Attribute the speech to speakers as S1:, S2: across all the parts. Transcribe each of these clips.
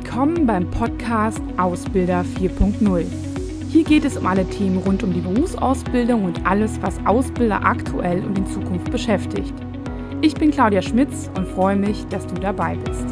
S1: Willkommen beim Podcast Ausbilder 4.0. Hier geht es um alle Themen rund um die Berufsausbildung und alles, was Ausbilder aktuell und in Zukunft beschäftigt. Ich bin Claudia Schmitz und freue mich, dass du dabei bist.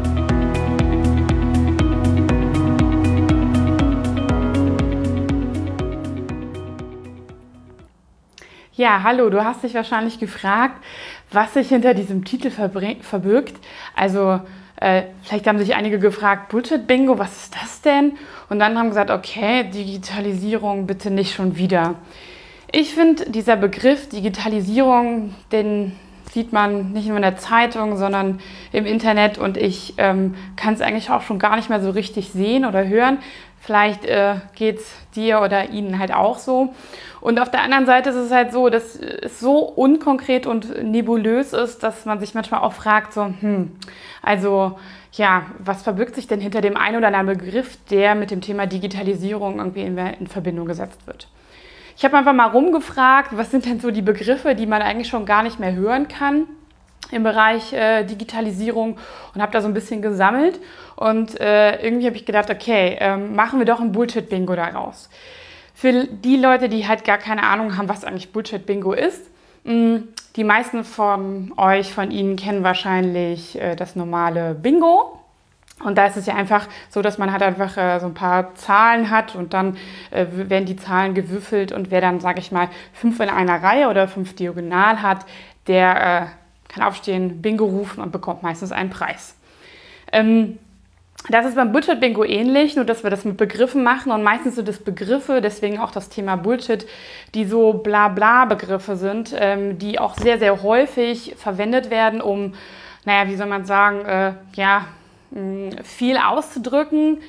S1: Ja, hallo, du hast dich wahrscheinlich gefragt, was sich hinter diesem Titel verbirgt. Also vielleicht haben sich einige gefragt, Bullshit-Bingo, was ist das denn? Und dann haben gesagt, okay, Digitalisierung bitte nicht schon wieder. Ich finde, dieser Begriff Digitalisierung, den sieht man nicht nur in der Zeitung, sondern im Internet und ich kann es eigentlich auch schon gar nicht mehr so richtig sehen oder hören. Vielleicht geht es dir oder Ihnen halt auch so. Und auf der anderen Seite ist es halt so, dass es so unkonkret und nebulös ist, dass man sich manchmal auch fragt, also ja, was verbirgt sich denn hinter dem einen oder anderen Begriff, der mit dem Thema Digitalisierung irgendwie in Verbindung gesetzt wird. Ich habe einfach mal rumgefragt, was sind denn so die Begriffe, die man eigentlich schon gar nicht mehr hören kann im Bereich Digitalisierung und habe da so ein bisschen gesammelt und irgendwie habe ich gedacht, okay, machen wir doch ein Bullshit-Bingo daraus. Für die Leute, die halt gar keine Ahnung haben, was eigentlich Bullshit-Bingo ist, die meisten von Ihnen kennen wahrscheinlich das normale Bingo. Und da ist es ja einfach so, dass man halt einfach so ein paar Zahlen hat und dann werden die Zahlen gewürfelt und wer dann, sage ich mal, 5 in einer Reihe oder 5 diagonal hat, der kann aufstehen, Bingo rufen und bekommt meistens einen Preis. Das ist beim Bullshit-Bingo ähnlich, nur dass wir das mit Begriffen machen und meistens sind es Begriffe, deswegen auch das Thema Bullshit, die so Blabla-Begriffe sind, die auch sehr, sehr häufig verwendet werden, um, wie soll man sagen, viel auszudrücken,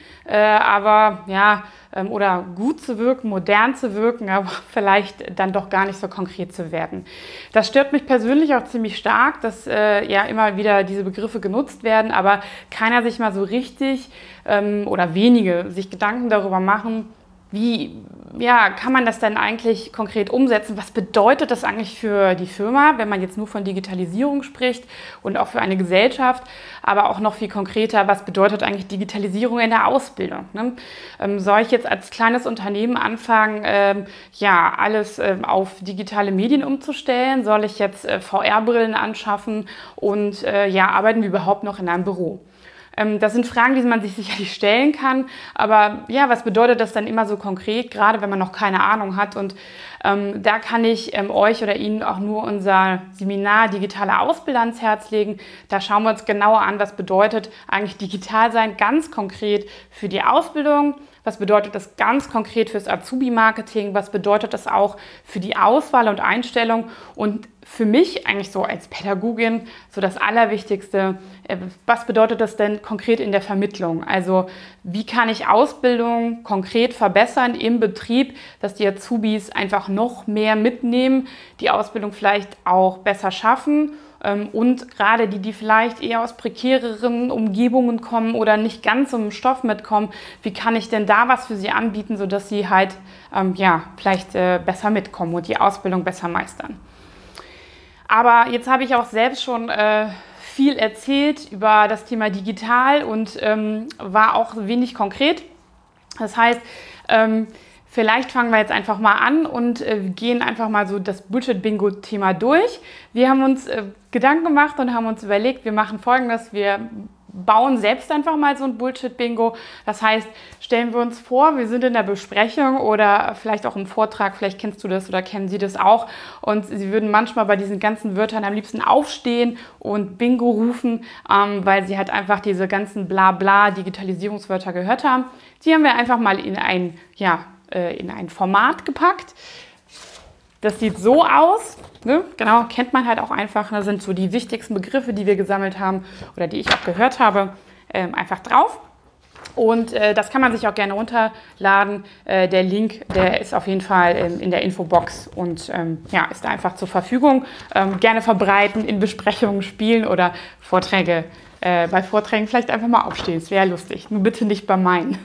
S1: oder gut zu wirken, modern zu wirken, aber vielleicht dann doch gar nicht so konkret zu werden. Das stört mich persönlich auch ziemlich stark, dass immer wieder diese Begriffe genutzt werden, aber keiner sich mal so richtig oder wenige sich Gedanken darüber machen, wie kann man das denn eigentlich konkret umsetzen? Was bedeutet das eigentlich für die Firma, wenn man jetzt nur von Digitalisierung spricht und auch für eine Gesellschaft, aber auch noch viel konkreter, was bedeutet eigentlich Digitalisierung in der Ausbildung? Ne? Soll ich jetzt als kleines Unternehmen anfangen, alles auf digitale Medien umzustellen? Soll ich jetzt VR-Brillen anschaffen und arbeiten wir überhaupt noch in einem Büro? Das sind Fragen, die man sich sicherlich stellen kann, aber was bedeutet das dann immer so konkret, gerade wenn man noch keine Ahnung hat? Und da kann ich euch oder Ihnen auch nur unser Seminar Digitale Ausbilder ans Herz legen. Da schauen wir uns genauer an, was bedeutet eigentlich digital sein, ganz konkret für die Ausbildung. Was bedeutet das ganz konkret fürs Azubi-Marketing? Was bedeutet das auch für die Auswahl und Einstellung? Und für mich eigentlich so als Pädagogin so das Allerwichtigste, was bedeutet das denn konkret in der Vermittlung? Also wie kann ich Ausbildung konkret verbessern im Betrieb, dass die Azubis einfach noch mehr mitnehmen, die Ausbildung vielleicht auch besser schaffen? Und gerade die vielleicht eher aus prekäreren Umgebungen kommen oder nicht ganz im Stoff mitkommen, wie kann ich denn da was für sie anbieten, sodass sie halt vielleicht besser mitkommen und die Ausbildung besser meistern. Aber jetzt habe ich auch selbst schon viel erzählt über das Thema digital und war auch wenig konkret. Das heißt, vielleicht fangen wir jetzt einfach mal an und gehen einfach mal so das Bullshit-Bingo-Thema durch. Wir haben uns Gedanken gemacht und haben uns überlegt, wir machen Folgendes, wir bauen selbst einfach mal so ein Bullshit-Bingo. Das heißt, stellen wir uns vor, wir sind in der Besprechung oder vielleicht auch im Vortrag, vielleicht kennst du das oder kennen Sie das auch und Sie würden manchmal bei diesen ganzen Wörtern am liebsten aufstehen und Bingo rufen, weil Sie halt einfach diese ganzen Blabla-Digitalisierungswörter gehört haben. Die haben wir einfach mal in ein Format gepackt. Das sieht so aus, ne? Genau, kennt man halt auch einfach. Das sind so die wichtigsten Begriffe, die wir gesammelt haben oder die ich auch gehört habe, einfach drauf. Und das kann man sich auch gerne runterladen. Der Link, der ist auf jeden Fall in der Infobox und ist da einfach zur Verfügung. Gerne verbreiten, in Besprechungen spielen oder Vorträge. Bei Vorträgen vielleicht einfach mal aufstehen, es wäre lustig. Nur bitte nicht bei meinen.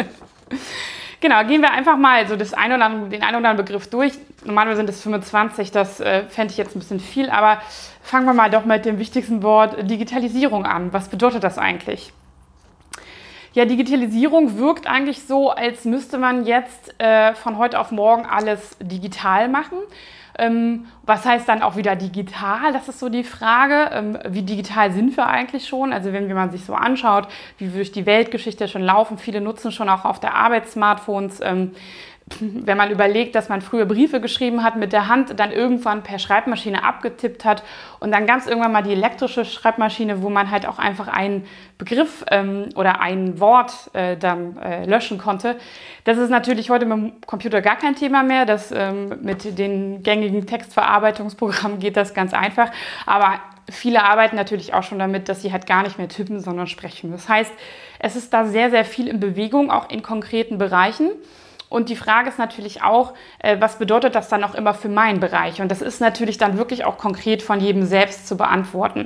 S1: Genau, gehen wir einfach mal so den einen oder anderen Begriff durch. Normalerweise sind es 25, das fände ich jetzt ein bisschen viel, aber fangen wir mal doch mit dem wichtigsten Wort Digitalisierung an. Was bedeutet das eigentlich? Ja, Digitalisierung wirkt eigentlich so, als müsste man jetzt von heute auf morgen alles digital machen. Was heißt dann auch wieder digital? Das ist so die Frage. Wie digital sind wir eigentlich schon? Also wenn man sich so anschaut, wie wir durch die Weltgeschichte schon laufen, viele nutzen schon auch auf der Arbeit Smartphones. Wenn man überlegt, dass man früher Briefe geschrieben hat mit der Hand, dann irgendwann per Schreibmaschine abgetippt hat und dann ganz irgendwann mal die elektrische Schreibmaschine, wo man halt auch einfach einen Begriff oder ein Wort dann löschen konnte. Das ist natürlich heute mit dem Computer gar kein Thema mehr. Mit den gängigen Textverarbeitungsprogrammen geht das ganz einfach. Aber viele arbeiten natürlich auch schon damit, dass sie halt gar nicht mehr tippen, sondern sprechen. Das heißt, es ist da sehr, sehr viel in Bewegung, auch in konkreten Bereichen. Und die Frage ist natürlich auch, was bedeutet das dann auch immer für meinen Bereich? Und das ist natürlich dann wirklich auch konkret von jedem selbst zu beantworten.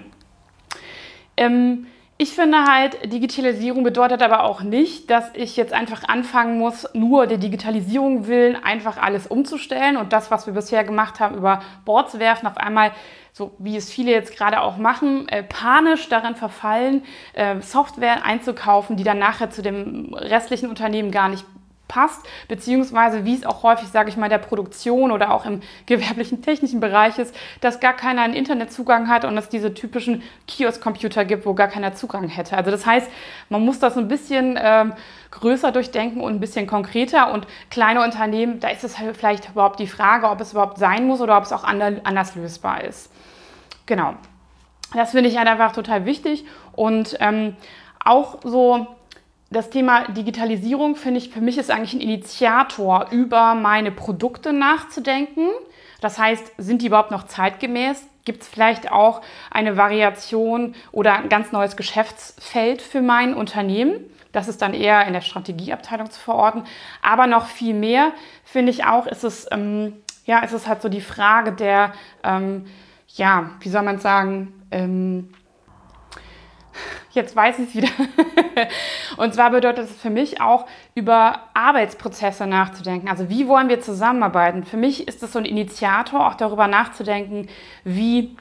S1: Ich finde halt, Digitalisierung bedeutet aber auch nicht, dass ich jetzt einfach anfangen muss, nur der Digitalisierung willen einfach alles umzustellen und das, was wir bisher gemacht haben, über Bord zu werfen, auf einmal, so wie es viele jetzt gerade auch machen, panisch darin verfallen, Software einzukaufen, die dann nachher zu dem restlichen Unternehmen gar nicht passt, beziehungsweise wie es auch häufig, sage ich mal, der Produktion oder auch im gewerblichen technischen Bereich ist, dass gar keiner einen Internetzugang hat und es diese typischen Kiosk-Computer gibt, wo gar keiner Zugang hätte. Also das heißt, man muss das ein bisschen größer durchdenken und ein bisschen konkreter und kleine Unternehmen, da ist es halt vielleicht überhaupt die Frage, ob es überhaupt sein muss oder ob es auch anders lösbar ist. Genau. Das finde ich halt einfach total wichtig und auch so das Thema Digitalisierung, finde ich, für mich ist eigentlich ein Initiator, über meine Produkte nachzudenken. Das heißt, sind die überhaupt noch zeitgemäß? Gibt es vielleicht auch eine Variation oder ein ganz neues Geschäftsfeld für mein Unternehmen? Das ist dann eher in der Strategieabteilung zu verorten. Aber noch viel mehr, finde ich auch, ist es halt so die Frage der, wie soll man sagen, jetzt weiß ich es wieder. Und zwar bedeutet es für mich auch, über Arbeitsprozesse nachzudenken. Also wie wollen wir zusammenarbeiten? Für mich ist es so ein Initiator, auch darüber nachzudenken, wie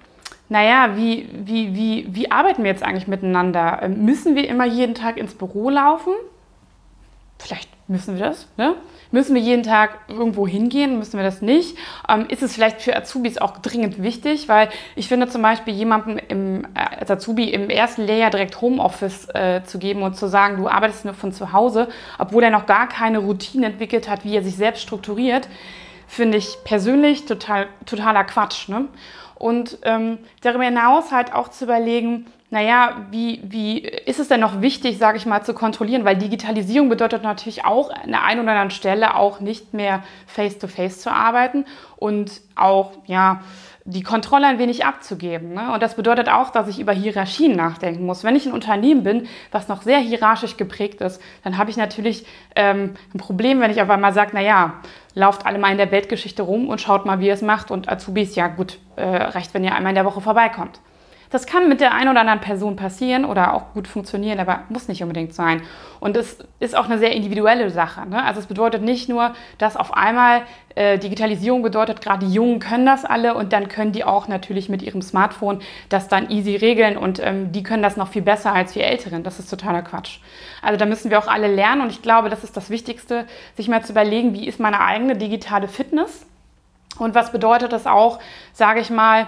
S1: arbeiten wir jetzt eigentlich miteinander? Müssen wir immer jeden Tag ins Büro laufen? Vielleicht müssen wir das, ne? Müssen wir jeden Tag irgendwo hingehen? Müssen wir das nicht? Ist es vielleicht für Azubis auch dringend wichtig? Weil ich finde zum Beispiel jemandem als Azubi im ersten Lehrjahr direkt Homeoffice zu geben und zu sagen, du arbeitest nur von zu Hause, obwohl er noch gar keine Routine entwickelt hat, wie er sich selbst strukturiert, finde ich persönlich totaler Quatsch. Ne? Und darüber hinaus halt auch zu überlegen, wie ist es denn noch wichtig, sage ich mal, zu kontrollieren? Weil Digitalisierung bedeutet natürlich auch an der einen oder anderen Stelle auch nicht mehr face-to-face zu arbeiten und auch, die Kontrolle ein wenig abzugeben. Ne? Und das bedeutet auch, dass ich über Hierarchien nachdenken muss. Wenn ich ein Unternehmen bin, was noch sehr hierarchisch geprägt ist, dann habe ich natürlich ein Problem, wenn ich auf einmal sage, lauft alle mal in der Weltgeschichte rum und schaut mal, wie ihr es macht. Und Azubis, reicht, wenn ihr einmal in der Woche vorbeikommt. Das kann mit der einen oder anderen Person passieren oder auch gut funktionieren, aber muss nicht unbedingt sein. Und es ist auch eine sehr individuelle Sache. Ne? Also es bedeutet nicht nur, dass auf einmal Digitalisierung bedeutet, gerade die Jungen können das alle und dann können die auch natürlich mit ihrem Smartphone das dann easy regeln und die können das noch viel besser als wir Älteren. Das ist totaler Quatsch. Also da müssen wir auch alle lernen und ich glaube, das ist das Wichtigste, sich mal zu überlegen, wie ist meine eigene digitale Fitness und was bedeutet das auch, sage ich mal,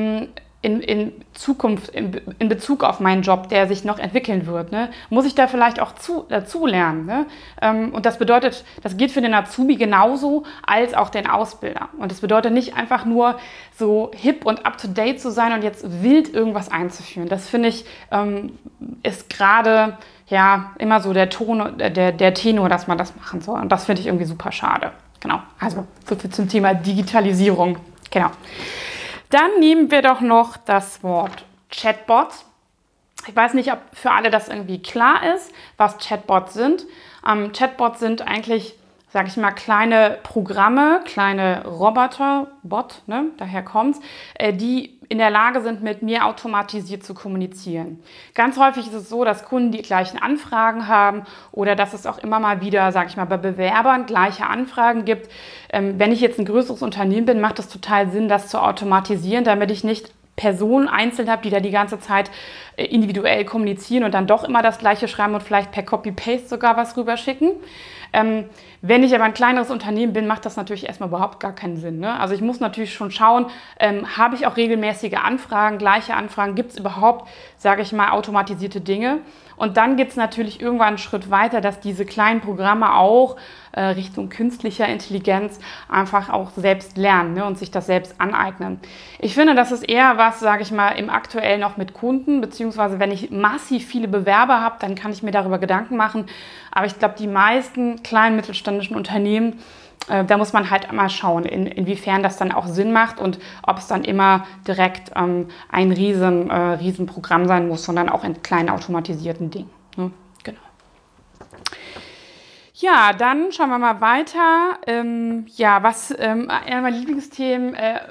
S1: in Zukunft, in Bezug auf meinen Job, der sich noch entwickeln wird, ne? Muss ich da vielleicht auch dazu lernen. Ne? Und das bedeutet, das geht für den Azubi genauso als auch den Ausbilder. Und das bedeutet nicht einfach nur so hip und up-to-date zu sein und jetzt wild irgendwas einzuführen. Das finde ich, ist gerade immer so der Tenor, dass man das machen soll. Und das finde ich irgendwie super schade. Genau, also so viel zum Thema Digitalisierung. Genau. Dann nehmen wir doch noch das Wort Chatbot. Ich weiß nicht, ob für alle das irgendwie klar ist, was Chatbots sind. Chatbots sind eigentlich, sage ich mal, kleine Programme, kleine Roboter, Bot, ne, daher kommt's, die in der Lage sind, mit mir automatisiert zu kommunizieren. Ganz häufig ist es so, dass Kunden die gleichen Anfragen haben oder dass es auch immer mal wieder, sage ich mal, bei Bewerbern gleiche Anfragen gibt. Wenn ich jetzt ein größeres Unternehmen bin, macht es total Sinn, das zu automatisieren, damit ich nicht Personen einzeln habe, die da die ganze Zeit individuell kommunizieren und dann doch immer das Gleiche schreiben und vielleicht per Copy-Paste sogar was rüberschicken. Wenn ich aber ein kleineres Unternehmen bin, macht das natürlich erstmal überhaupt gar keinen Sinn. Ne? Also ich muss natürlich schon schauen, habe ich auch regelmäßige Anfragen, gleiche Anfragen, gibt es überhaupt, sage ich mal, automatisierte Dinge? Und dann geht es natürlich irgendwann einen Schritt weiter, dass diese kleinen Programme auch Richtung künstlicher Intelligenz einfach auch selbst lernen, ne, und sich das selbst aneignen. Ich finde, das ist eher was, sage ich mal, im aktuell noch mit Kunden, beziehungsweise wenn ich massiv viele Bewerber habe, dann kann ich mir darüber Gedanken machen. Aber ich glaube, die meisten kleinen mittelständischen Unternehmen, da muss man halt mal schauen, inwiefern das dann auch Sinn macht und ob es dann immer direkt ein riesen Programm sein muss, sondern auch in kleinen automatisierten Dingen. Ne? Genau. Ja, dann schauen wir mal weiter. Einer meiner Lieblingsthemen,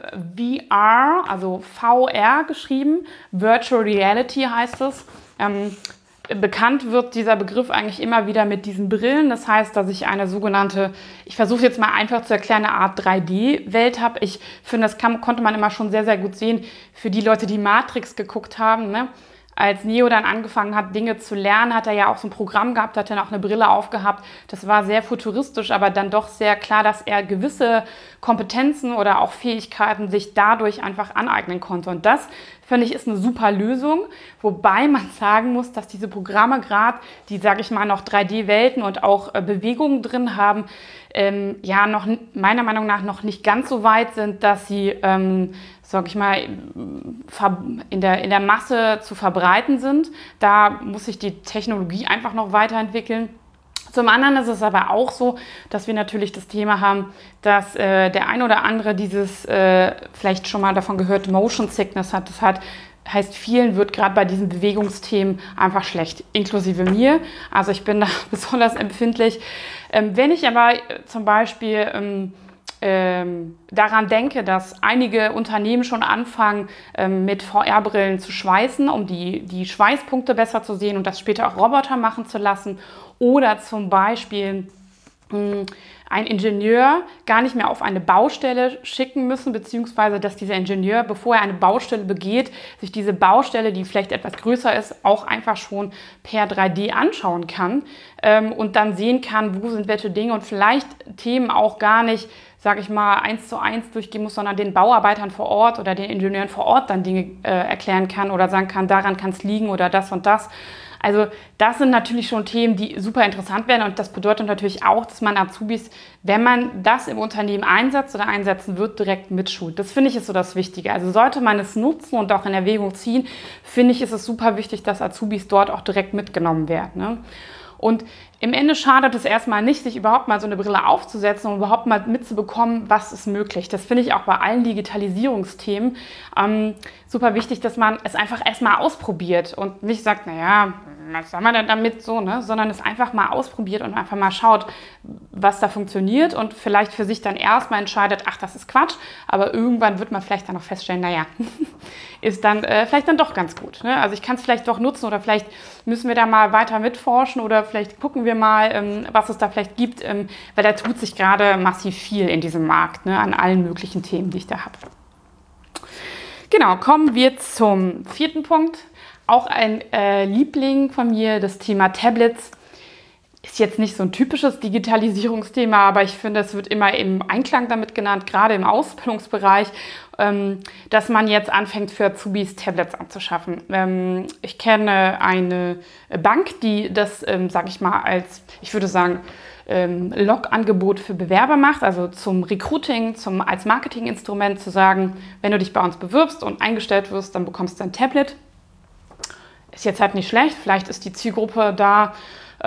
S1: VR, also VR geschrieben, Virtual Reality heißt es. Bekannt wird dieser Begriff eigentlich immer wieder mit diesen Brillen. Das heißt, dass ich eine sogenannte, ich versuche jetzt mal einfach zu erklären, eine Art 3D-Welt habe. Ich finde, das konnte man immer schon sehr, sehr gut sehen für die Leute, die Matrix geguckt haben. Ne? Als Neo dann angefangen hat, Dinge zu lernen, hat er ja auch so ein Programm gehabt, hat dann auch eine Brille aufgehabt. Das war sehr futuristisch, aber dann doch sehr klar, dass er gewisse Kompetenzen oder auch Fähigkeiten sich dadurch einfach aneignen konnte. Und das, finde ich, ist eine super Lösung, wobei man sagen muss, dass diese Programme gerade, die, sage ich mal, noch 3D-Welten und auch Bewegungen drin haben, noch meiner Meinung nach noch nicht ganz so weit sind, dass sie, sag ich mal, in der Masse zu verbreiten sind. Da muss sich die Technologie einfach noch weiterentwickeln. Zum anderen ist es aber auch so, dass wir natürlich das Thema haben, dass der ein oder andere dieses, vielleicht schon mal davon gehört, Motion Sickness hat. Das heißt, vielen wird gerade bei diesen Bewegungsthemen einfach schlecht, inklusive mir. Also ich bin da besonders empfindlich. Wenn ich aber zum Beispiel daran denke, dass einige Unternehmen schon anfangen, mit VR-Brillen zu schweißen, um die Schweißpunkte besser zu sehen und das später auch Roboter machen zu lassen. Oder zum Beispiel ein Ingenieur gar nicht mehr auf eine Baustelle schicken müssen, beziehungsweise dass dieser Ingenieur, bevor er eine Baustelle begeht, sich diese Baustelle, die vielleicht etwas größer ist, auch einfach schon per 3D anschauen kann und dann sehen kann, wo sind welche Dinge und vielleicht Themen auch gar nicht, sage ich mal, 1:1 durchgehen muss, sondern den Bauarbeitern vor Ort oder den Ingenieuren vor Ort dann Dinge erklären kann oder sagen kann, daran kann es liegen oder das und das. Also das sind natürlich schon Themen, die super interessant werden und das bedeutet natürlich auch, dass man Azubis, wenn man das im Unternehmen einsetzt oder einsetzen wird, direkt mitschult. Das finde ich ist so das Wichtige. Also sollte man es nutzen und auch in Erwägung ziehen, finde ich, ist es super wichtig, dass Azubis dort auch direkt mitgenommen werden. Ne? Und im Ende schadet es erstmal nicht, sich überhaupt mal so eine Brille aufzusetzen und überhaupt mal mitzubekommen, was ist möglich. Das finde ich auch bei allen Digitalisierungsthemen super wichtig, dass man es einfach erstmal ausprobiert und nicht sagt, naja, was soll man denn damit so, ne? Sondern es einfach mal ausprobiert und einfach mal schaut, was da funktioniert und vielleicht für sich dann erstmal entscheidet, ach, das ist Quatsch, aber irgendwann wird man vielleicht dann noch feststellen, naja, ist dann vielleicht dann doch ganz gut. Ne? Also ich kann es vielleicht doch nutzen oder vielleicht müssen wir da mal weiter mitforschen oder vielleicht gucken wir mal, was es da vielleicht gibt, weil da tut sich gerade massiv viel in diesem Markt, ne, an allen möglichen Themen, die ich da habe. Genau, kommen wir zum 4. Punkt. Auch ein Liebling von mir, das Thema Tablets. Ist jetzt nicht so ein typisches Digitalisierungsthema, aber ich finde, es wird immer im Einklang damit genannt, gerade Ausbildungsbereich, dass man jetzt anfängt, für Azubis Tablets anzuschaffen. Ich kenne eine Bank, die das, sage ich mal, als, ich würde sagen, Log-Angebot für Bewerber macht, also zum Recruiting, als Marketinginstrument zu sagen, wenn du dich bei uns bewirbst und eingestellt wirst, dann bekommst du ein Tablet. Ist jetzt halt nicht schlecht, vielleicht ist die Zielgruppe da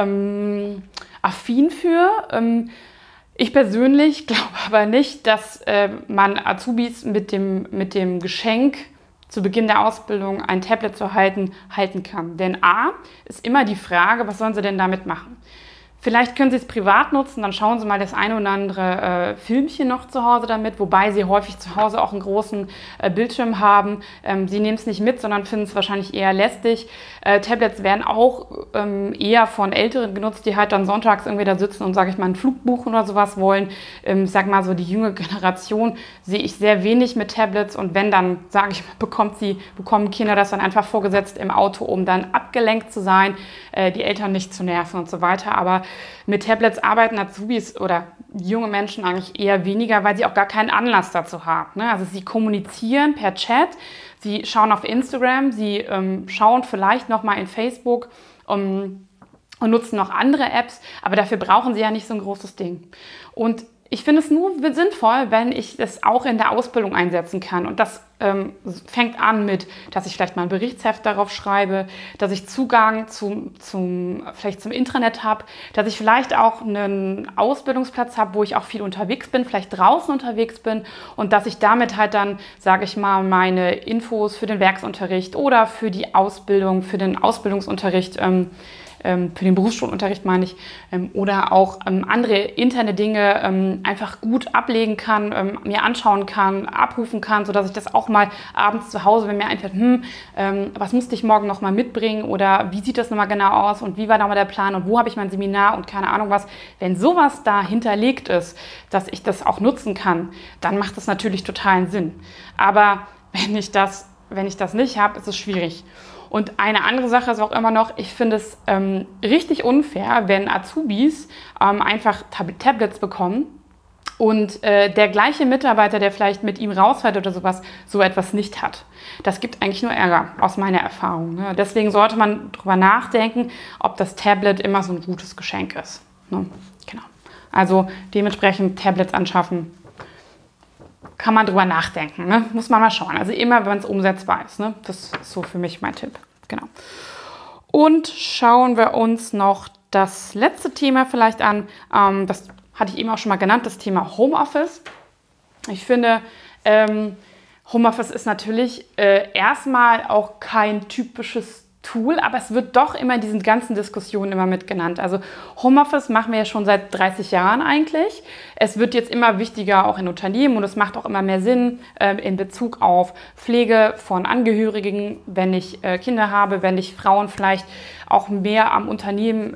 S1: affin für. Ich persönlich glaube aber nicht, dass man Azubis mit dem Geschenk zu Beginn der Ausbildung ein Tablet zu halten kann. Denn A ist immer die Frage, was sollen sie denn damit machen? Vielleicht können Sie es privat nutzen, dann schauen Sie mal das eine oder andere Filmchen noch zu Hause damit, wobei Sie häufig zu Hause auch einen großen Bildschirm haben. Sie nehmen es nicht mit, sondern finden es wahrscheinlich eher lästig. Tablets werden auch eher von Älteren genutzt, die halt dann sonntags irgendwie da sitzen und, sage ich mal, einen Flug buchen oder sowas wollen. Ich sag mal so, die junge Generation sehe ich sehr wenig mit Tablets, und wenn, dann, sage ich mal, bekommen Kinder das dann einfach vorgesetzt im Auto, um dann abgelenkt zu sein, die Eltern nicht zu nerven und so weiter. Aber mit Tablets arbeiten Azubis oder junge Menschen eigentlich eher weniger, weil sie auch gar keinen Anlass dazu haben. Ne? Also sie kommunizieren per Chat, sie schauen auf Instagram, sie schauen vielleicht nochmal in Facebook und nutzen noch andere Apps, aber dafür brauchen sie ja nicht so ein großes Ding. Und ich finde es nur sinnvoll, wenn ich das auch in der Ausbildung einsetzen kann. Und das fängt an mit, dass ich vielleicht mal ein Berichtsheft darauf schreibe, dass ich Zugang vielleicht zum Intranet habe, dass ich vielleicht auch einen Ausbildungsplatz habe, wo ich auch viel unterwegs bin, vielleicht draußen unterwegs bin, und dass ich damit halt dann, sage ich mal, meine Infos für den Werksunterricht oder für die Ausbildung, für den Ausbildungsunterricht, für den Berufsschulunterricht meine ich, oder auch andere interne Dinge einfach gut ablegen kann, mir anschauen kann, abrufen kann, sodass ich das auch mal abends zu Hause, wenn mir einfällt, was musste ich morgen noch mal mitbringen oder wie sieht das nochmal genau aus und wie war da mal der Plan und wo habe ich mein Seminar und keine Ahnung was. Wenn sowas da hinterlegt ist, dass ich das auch nutzen kann, dann macht das natürlich totalen Sinn. Aber wenn ich das nicht habe, ist es schwierig. Und eine andere Sache ist auch immer noch, ich finde es richtig unfair, wenn Azubis einfach Tablets bekommen und der gleiche Mitarbeiter, der vielleicht mit ihm rausfährt oder sowas, so etwas nicht hat. Das gibt eigentlich nur Ärger, aus meiner Erfahrung. Ne? Deswegen sollte man darüber nachdenken, ob das Tablet immer so ein gutes Geschenk ist. Ne? Genau. Also dementsprechend Tablets anschaffen. Kann man drüber nachdenken, ne? Muss man mal schauen. Also immer, wenn es umsetzbar ist. Ne? Das ist so für mich mein Tipp. Genau. Und schauen wir uns noch das letzte Thema vielleicht an. Das hatte ich eben auch schon mal genannt, das Thema Homeoffice. Ich finde, Homeoffice ist natürlich erstmal auch kein typisches Tool, aber es wird doch immer in diesen ganzen Diskussionen immer mit genannt. Also Homeoffice machen wir ja schon seit 30 Jahren eigentlich. Es wird jetzt immer wichtiger auch in Unternehmen und es macht auch immer mehr Sinn in Bezug auf Pflege von Angehörigen, wenn ich Kinder habe, wenn ich Frauen vielleicht auch mehr am Unternehmen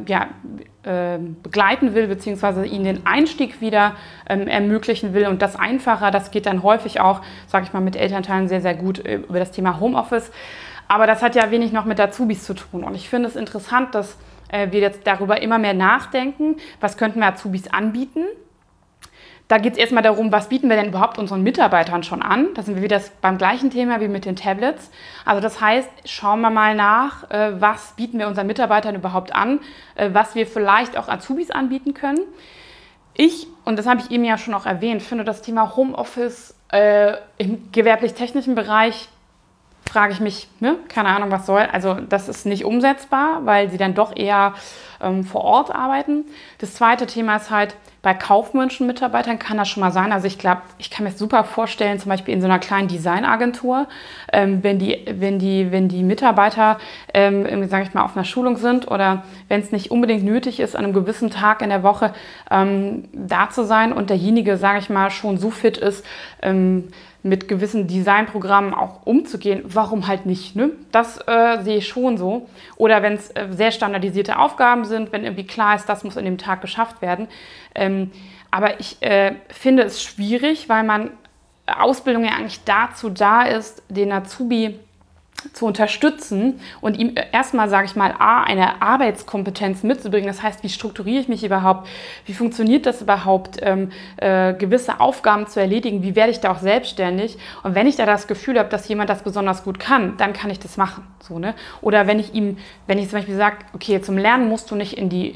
S1: begleiten will, beziehungsweise ihnen den Einstieg wieder ermöglichen will und das einfacher. Das geht dann häufig auch, sage ich mal, mit Elternteilen sehr, sehr gut über das Thema Homeoffice. Aber das hat ja wenig noch mit Azubis zu tun. Und ich finde es interessant, dass wir jetzt darüber immer mehr nachdenken, was könnten wir Azubis anbieten. Da geht es erstmal darum, was bieten wir denn überhaupt unseren Mitarbeitern schon an. Da sind wir wieder beim gleichen Thema wie mit den Tablets. Also das heißt, schauen wir mal nach, was bieten wir unseren Mitarbeitern überhaupt an, was wir vielleicht auch Azubis anbieten können. Und das habe ich eben ja schon auch erwähnt, finde das Thema Homeoffice im gewerblich-technischen Bereich, frage ich mich, keine Ahnung, was soll. Also das ist nicht umsetzbar, weil sie dann doch eher vor Ort arbeiten. Das zweite Thema ist halt, bei kaufmännischen Mitarbeitern kann das schon mal sein. Also ich glaube, ich kann mir das super vorstellen, zum Beispiel in so einer kleinen Designagentur, wenn die Mitarbeiter, sage ich mal, auf einer Schulung sind oder wenn es nicht unbedingt nötig ist, an einem gewissen Tag in der Woche da zu sein und derjenige, sage ich mal, schon so fit ist, mit gewissen Designprogrammen auch umzugehen, warum halt nicht? Ne? Das sehe ich schon so. Oder wenn es sehr standardisierte Aufgaben sind, wenn irgendwie klar ist, das muss in dem Tag geschafft werden. Aber ich finde es schwierig, weil Ausbildung ja eigentlich dazu da ist, den Azubi zu unterstützen und ihm erstmal, sage ich mal, eine Arbeitskompetenz mitzubringen. Das heißt, wie strukturiere ich mich überhaupt? Wie funktioniert das überhaupt, gewisse Aufgaben zu erledigen? Wie werde ich da auch selbstständig? Und wenn ich da das Gefühl habe, dass jemand das besonders gut kann, dann kann ich das machen. So, ne? Oder wenn ich zum Beispiel sage, okay, zum Lernen musst du nicht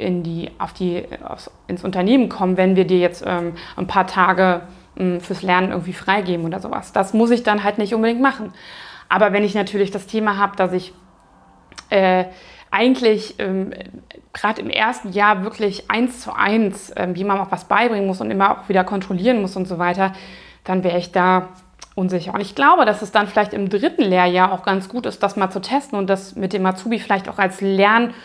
S1: ins Unternehmen kommen, wenn wir dir jetzt ein paar Tage fürs Lernen irgendwie freigeben oder sowas. Das muss ich dann halt nicht unbedingt machen. Aber wenn ich natürlich das Thema habe, dass ich eigentlich gerade im ersten Jahr wirklich 1:1 jemandem auch was beibringen muss und immer auch wieder kontrollieren muss und so weiter, dann wäre ich da unsicher. Und ich glaube, dass es dann vielleicht im 3. Lehrjahr auch ganz gut ist, das mal zu testen und das mit dem Azubi vielleicht auch als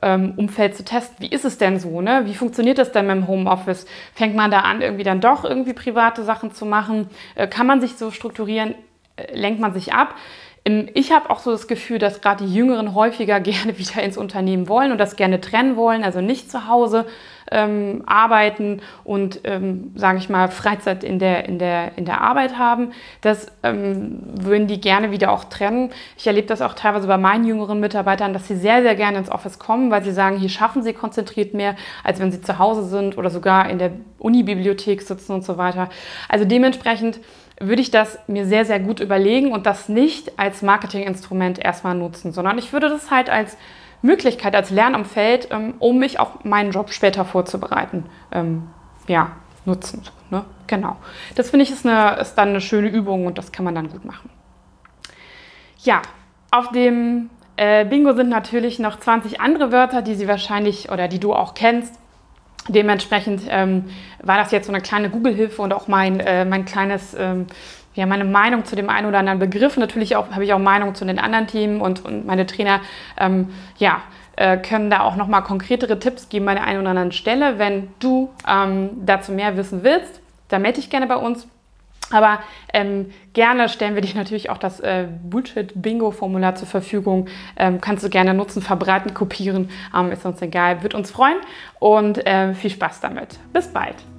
S1: Umfeld zu testen. Wie ist es denn so? Ne? Wie funktioniert das denn mit dem Homeoffice? Fängt man da an, irgendwie dann doch irgendwie private Sachen zu machen? Kann man sich so strukturieren? Lenkt man sich ab? Ich habe auch so das Gefühl, dass gerade die Jüngeren häufiger gerne wieder ins Unternehmen wollen und das gerne trennen wollen, also nicht zu Hause arbeiten und, sage ich mal, Freizeit in der Arbeit haben. Das würden die gerne wieder auch trennen. Ich erlebe das auch teilweise bei meinen jüngeren Mitarbeitern, dass sie sehr, sehr gerne ins Office kommen, weil sie sagen, hier schaffen sie konzentriert mehr, als wenn sie zu Hause sind oder sogar in der Unibibliothek sitzen und so weiter. Also dementsprechend würde ich das mir sehr, sehr gut überlegen und das nicht als Marketinginstrument erstmal nutzen, sondern ich würde das halt als Möglichkeit, als Lernumfeld, um mich auf meinen Job später vorzubereiten, nutzen. Ne? Genau. Das finde ich ist dann eine schöne Übung und das kann man dann gut machen. Ja, auf dem Bingo sind natürlich noch 20 andere Wörter, die Sie wahrscheinlich oder die du auch kennst. Dementsprechend war das jetzt so eine kleine Google-Hilfe und auch mein kleines, meine Meinung zu dem einen oder anderen Begriff. Natürlich habe ich auch Meinung zu den anderen Themen und meine Trainer können da auch nochmal konkretere Tipps geben an der einen oder anderen Stelle. Wenn du dazu mehr wissen willst, dann melde dich gerne bei uns. Aber gerne stellen wir dir natürlich auch das Bullshit-Bingo-Formular zur Verfügung. Kannst du gerne nutzen, verbreiten, kopieren. Ist uns egal, wird uns freuen und viel Spaß damit. Bis bald.